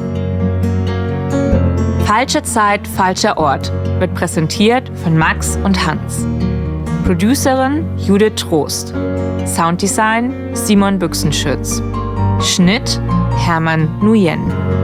A: Falsche Zeit, falscher Ort wird präsentiert von Max und Hans. Producerin Judith Trost. Sounddesign Simon Büchsenschütz. Schnitt Hermann Nguyen.